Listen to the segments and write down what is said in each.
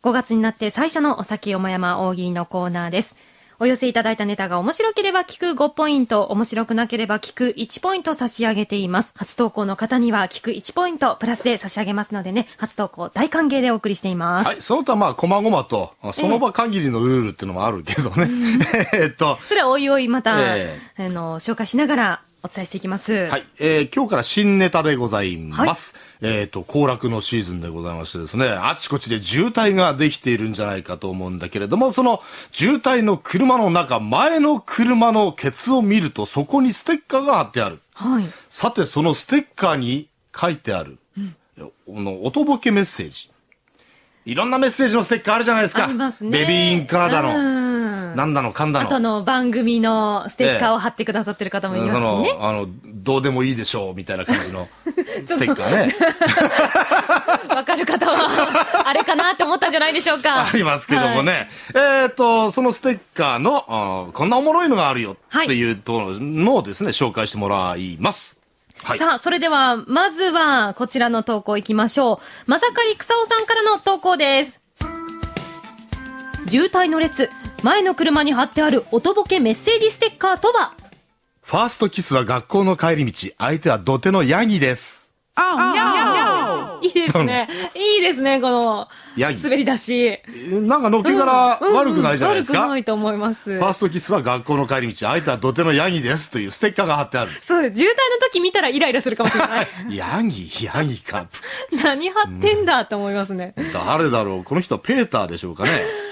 5月になって最初のお酒よもやま大喜利のコーナーです。お寄せいただいたネタが面白ければ聞く5ポイント、面白くなければ聞く1ポイント差し上げています。初投稿の方には聞く1ポイントプラスで差し上げますのでね、初投稿大歓迎でお送りしています。 はい、その他まあ細々とその場限りのルールっていうのもあるけどね。 それはおいおいまた、紹介しながらお伝えしていきます。 はい、今日から新ネタでございます。はい、行楽のシーズンでございましてですね、あちこちで渋滞ができているんじゃないかと思うんだけれども、その渋滞の車の中、前の車のケツを見るとそこにステッカーが貼ってある。 はい。 さてそのステッカーに書いてある、おとぼけメッセージ。いろんなメッセージのステッカーあるじゃないですか。 ありますね。 ベビーインカーだの。なんだのかんだの。 あと番組のステッカーを貼ってくださってる方もいますしね。 どうでもいいでしょうみたいな感じのステッカーね。 わかる方は、あれかなって思ったんじゃないでしょうか。 ありますけどもね。はい、そのステッカーの、こんなおもろいのがあるよっていうのをですね、紹介してもらいます。はい、 さあ、それでは、まずは、こちらの投稿いきましょう。まさかりくさおさんからの投稿です。渋滞の列、前の車に貼ってあるおとぼけメッセージステッカーとは？ ファーストキスは学校の帰り道、相手は土手のヤギです。 いいですね。いいですね、この、滑り出し。 なんかのっけから悪くないじゃないですか。 悪くないと思います。 ファーストキスは学校の帰り道、相手は土手のヤギですというステッカーが貼ってある。 そう、渋滞の時見たらイライラするかもしれない。 ヤギか。 何貼ってんだと思いますね。 誰だろう、この人はペーターでしょうかね。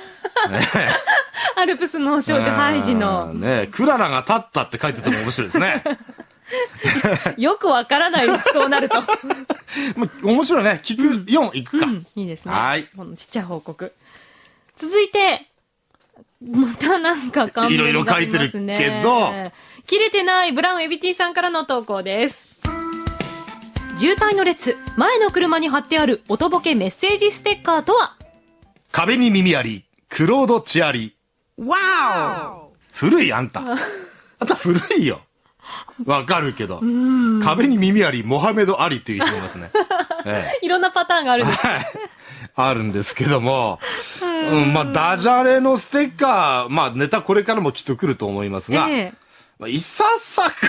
アルプスの少女ハイジの。 ね、クララが立ったって書いてても面白いですね。 よくわからないです、そうなると。 面白いね。聞く4いくか。 いいですね。 はい。 このちっちゃい報告。続いて、またなんか勘弁いろいろ書いてるけど、 切れてないブラウンエビティさんからの投稿です。渋滞の列、前の車に貼ってあるおとぼけメッセージステッカーとは？ 壁に耳あり、クロードチアリ。 わお！ 古いあんた。あんた古いよ。わかるけど。壁に耳あり、モハメド・アリっていう人いますね。 いろんなパターンがあるんです。 あるんですけども、まあ、ダジャレのステッカー、まあ、ネタこれからもきっと来ると思いますが、いささか、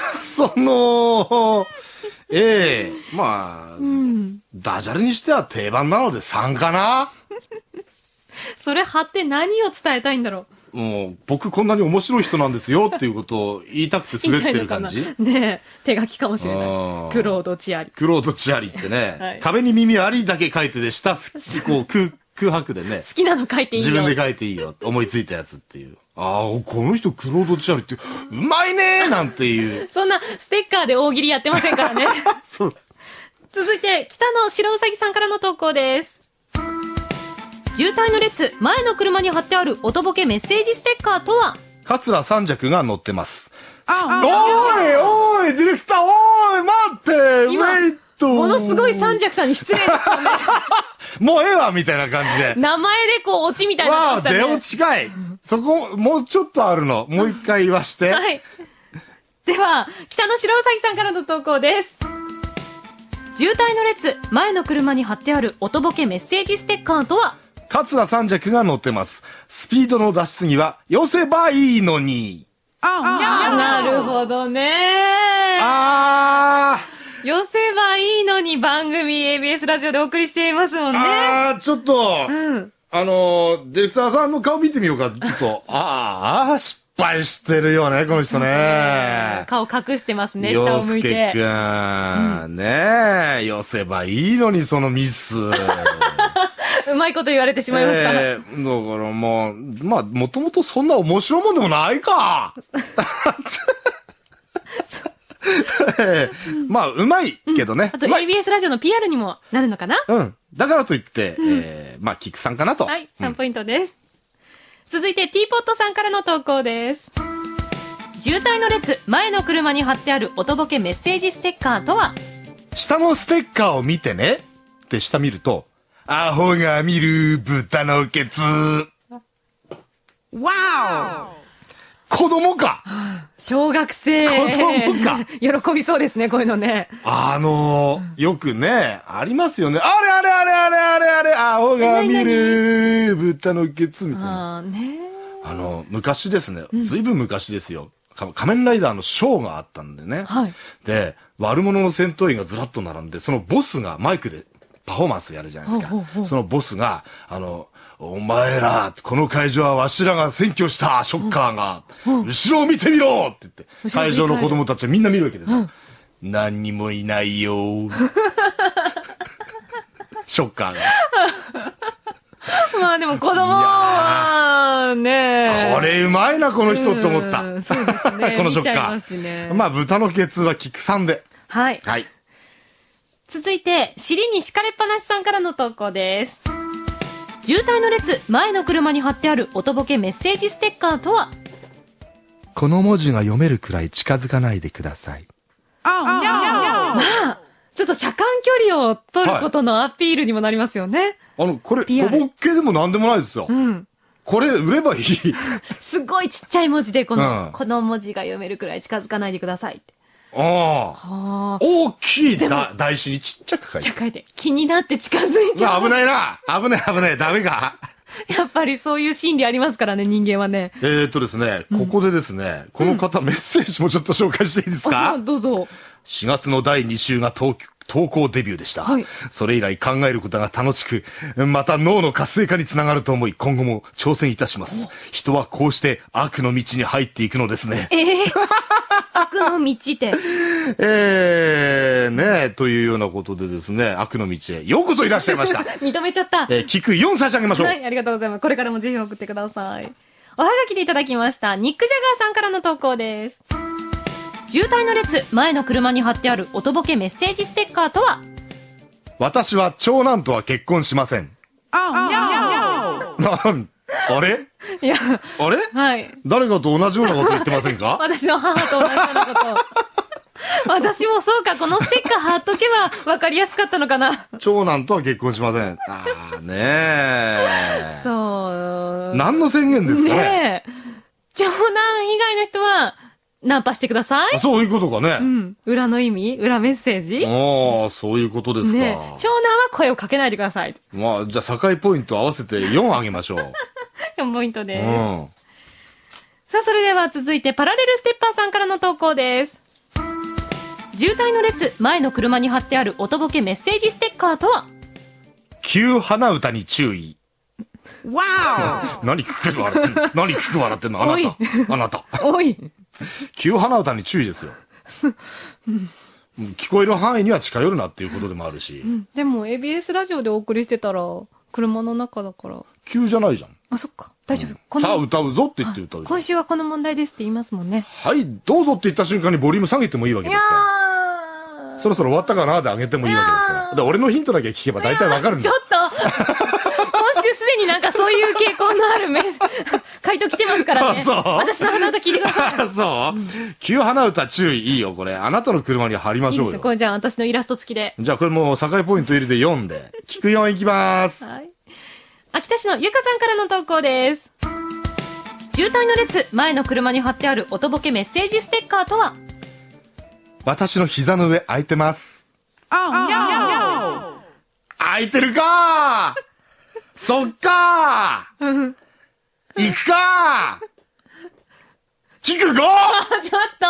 まあ、ダジャレにしては定番なので3かな。 それ貼って何を伝えたいんだろう。 もう、僕こんなに面白い人なんですよっていうことを言いたくて滑ってる感じねえ、手書きかもしれない。クロードチアリ。 クロードチアリってね、はい、壁に耳ありだけ書いてで、下、こう空白でね。 好きなの書いていいよ。 自分で書いていいよ。思いついたやつっていう。ああ、この人クロードチアリって、うまいねーなんていう。 そんなステッカーで大喜利やってませんからね。 そう。 続いて、北野白うさぎさんからの投稿です。渋滞の列、前の車に貼ってあるおとぼけメッセージステッカーとは？ 桂三尺が載ってます。おい、ディレクター、おい、待って、ウェイト。 ものすごい三尺さんに失礼ですよね。 もうええわ、みたいな感じで。 名前でこう、オチみたいなのをしたね。 出落ちかい。そこ、もうちょっとあるの。もう一回言わして。 はい。では、北野白うさぎさんからの投稿です。渋滞の列、前の車に貼ってあるおとぼけメッセージステッカーとは？ 桂三尺が乗ってます。スピードの出しすぎは、寄せばいいのに。 なるほどね。寄せばいいのに番組 ABS ラジオでお送りしていますもんね。 ちょっと、ディレクターさんの顔見てみようか。ちょっと、失敗してるよね、この人ね。 顔隠してますね、下を向いて。 洋介くん、ねえ、寄せばいいのに、そのミス。 うまいこと言われてしまいました。だからもう、まあ、もともとそんな面白いもんでもないか。まあ、うまいけどね。 あと ABS ラジオの PR にもなるのかな？ だからといって、まあ、キクさんかなと。 はい、3ポイントです。続いて、ティーポットさんからの投稿です。渋滞の列、前の車に貼ってあるおとぼけメッセージステッカーとは？ 下のステッカーを見てね。って下見ると、アホが見る豚のケツ。 わ子供か。 小学生。 子供か。 喜びそうですね、こういうのね。 よくね、ありますよね。あれあれあれあれあれあれ、青が見る、豚のケツみたいな。 ね。 昔ですね、ずいぶん昔ですよ。仮面ライダーのショーがあったんでね。 はい。 で、悪者の戦闘員がずらっと並んで、そのボスがマイクでパフォーマンスやるじゃないですか。そのボスが、お前ら、この会場はわしらが占拠したショッカーが、後ろを見てみろって言って、会場の子供たちはみんな見るわけですよ。何にもいないよショッカーが。 まあでも子供はね。 これうまいな、この人って思った。 そうですね。 このショッカー。まあ豚のケツは菊さんで。 はい。 はい。 続いて、尻に敷かれっぱなしさんからの投稿です。渋滞の列、前の車に貼ってある音ボケメッセージステッカーとは？ この文字が読めるくらい近づかないでください。 まあ、ちょっと車間距離を取ることのアピールにもなりますよね。 これ、とぼっけでもなんでもないですよ。これ、売ればいい。 すごいちっちゃい文字で、この文字が読めるくらい近づかないでくださいって。大きい台紙にちっちゃく書いて。 ちっちゃく書いて。気になって近づいちゃう。 危ないな。危ない。ダメか。 やっぱりそういう心理ありますからね、人間はね。 ですね、ここでですね、この方メッセージもちょっと紹介していいですか？ どうぞ。 4月の第2週が投稿デビューでした。それ以来考えることが楽しく、また脳の活性化につながると思い、今後も挑戦いたします。人はこうして悪の道に入っていくのですね。 悪の道って。 というようなことでですね、悪の道へようこそいらっしゃいました。 認めちゃった。 菊4差し上げましょう。 はい、ありがとうございます。これからもぜひ送ってください。おはがきでいただきました。ニック・ジャガーさんからの投稿です。渋滞の列、前の車に貼ってある音ボケメッセージステッカーとは？ 私は長男とは結婚しません。あれいや、 あれはい。 誰かと同じようなこと言ってませんか？ 私の母と同じようなこと。私もそうか、このステッカー貼っとけば分かりやすかったのかな。 長男とは結婚しません。 そう。 何の宣言ですかね。 長男以外の人は、ナンパしてください。 そういうことかね。 裏の意味？裏メッセージ？ そういうことですか。 長男は声をかけないでください。 じゃあ境ポイント合わせて4あげましょう。 4ポイントです。さあ、それでは続いてパラレルステッパーさんからの投稿です。渋滞の列、前の車に貼ってある音ボケメッセージステッカーとは？ 急鼻歌に注意。 わー何くく笑ってんのあなた。 おい。 急鼻歌に注意ですよ。聞こえる範囲には近寄るなっていうことでもあるし。 でも ABS ラジオでお送りしてたら、車の中だから。 急じゃないじゃん。 あ、そっか。大丈夫。 さあ歌うぞって言って歌う。 今週はこの問題ですって言いますもんね。 はい、どうぞって言った瞬間にボリューム下げてもいいわけですから。そろそろ終わったかなで上げてもいいわけですから。で、俺のヒントだけ聞けば大体わかるんだ。 ちょっと今週すでになんかそういう傾向のある回答来てますからね。私の鼻歌聞いてください。 そう、急鼻歌注意。いいよ、これ。あなたの車に貼りましょうよ。いいです。 これじゃあ私のイラスト付きで。 じゃあこれもう境ポイント入れて4で。菊4いきます。 はい。秋田市のゆかさんからの投稿です。渋滞の列、前の車に貼ってある音ボケメッセージステッカーとは？ 私の膝の上空いてます。空いてるかー。そっかー。行くかー。キク 5! ちょっと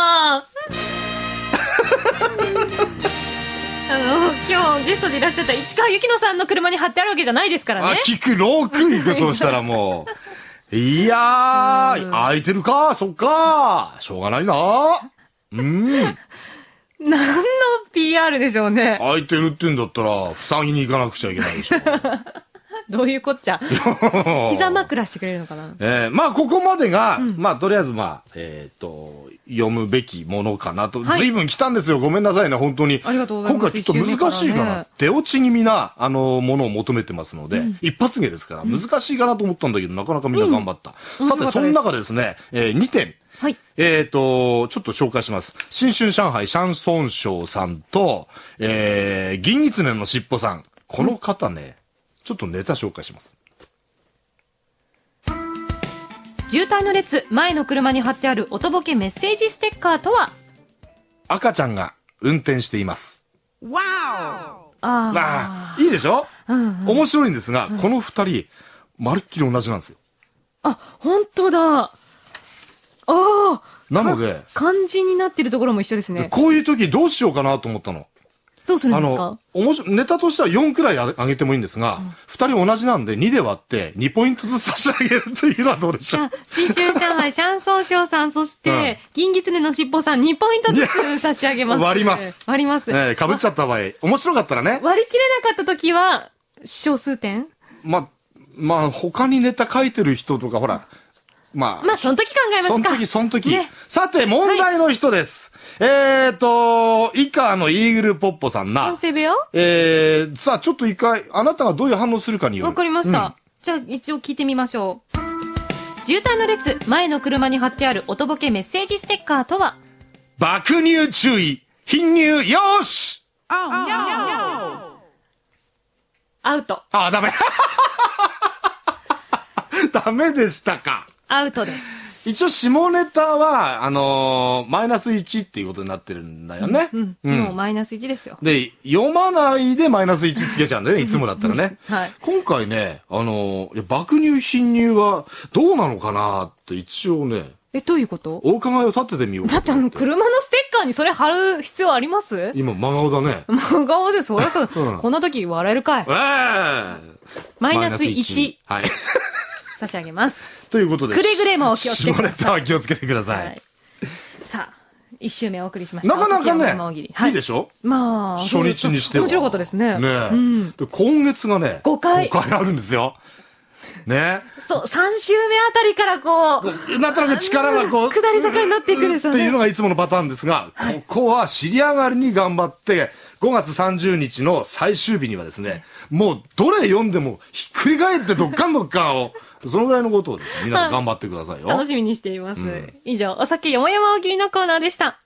今日ゲストでいらっしゃった市川由紀乃さんの車に貼ってあるわけじゃないですからね。 キク6行く、そうしたらもう。いやー、空いてるかー。そっかー。しょうがないなー。 何の PR でしょうね。 空いてるって言うんだったら、ふさぎに行かなくちゃいけないでしょ。 どういうこっちゃ。膝枕してくれるのかな。 まあ、ここまでが、まあ、とりあえず、まあ、読むべきものかなと。随分来たんですよ。ごめんなさいね、本当に。 ありがとうございます。 今回ちょっと難しいかな。手落ち気味な、ものを求めてますので、一発芸ですから、難しいかなと思ったんだけど、なかなかみんな頑張った。さて、その中でですね、2点。 はい。 ちょっと紹介します。新春上海シャンソンショーさんと、銀狐のしっぽさん。この方ね、ちょっとネタ紹介します。 渋滞の列、前の車に貼ってある音ボケメッセージステッカーとは？ 赤ちゃんが運転しています。いいでしょ、面白いんですが、この二人、まるっきり同じなんですよ。 あ、本当だ。 なので、 漢字になってるところも一緒ですね。 こういう時どうしようかなと思ったの。 どうするんですか？ ネタとしては4くらい上げてもいいんですが、2人同じなんで2で割って2ポイントずつ差し上げるというのはどうでしょう。 新春上海シャンソンショーさん、そして、銀狐のしっぽさん2ポイントずつ差し上げます。 割ります。 割ります。 被っちゃった場合、面白かったらね。 割り切れなかった時は、小数点？ まあ、他にネタ書いてる人とか、ほら、まあ、 その時考えますか。 その時。 ね、 さて、問題の人です。以下のイーグルポッポさんな。 反省部屋？ さあ、ちょっと一回、あなたがどういう反応するかによる。 わかりました。じゃあ、一応聞いてみましょう。渋滞の列、前の車に貼ってある音ボケメッセージステッカーとは？ 爆入注意、貧入よーし！ アウト。 ダメ。ダメでしたか。 アウトです。 一応下ネタは、マイナス1っていうことになってるんだよね。 もうマイナス1ですよ。 で、読まないでマイナス1つけちゃうんだよね、いつもだったらね。 はい。 今回ね、爆入貧入はどうなのかなって一応ね。 どういうこと？ お伺いを立ててみようか。 だって車のステッカーにそれ貼る必要あります？ 今、真顔だね。 真顔で、そりゃそう、こんな時笑えるかい。マイナス1。 はい。 差し上げます。 ということで。 くれぐれもお気をつけください。 下ネタは気をつけてください。 さあ、1週目お送りしました。 なかなかね、いいでしょ？ まあ、 初日にしては。 面白かったですね。 今月がね、 5回あるんですよ。ね。 そう、3週目あたりからなんとなく力が下り坂になっていくんですよね。 っていうのがいつものパターンですが、ここは尻上がりに頑張って、5月30日の最終日にはですね、もうどれ読んでもひっくり返ってどっかんどっかんを、そのぐらいのことを皆さん頑張ってくださいよ。 楽しみにしています。以上、お酒よもやま大喜利のコーナーでした。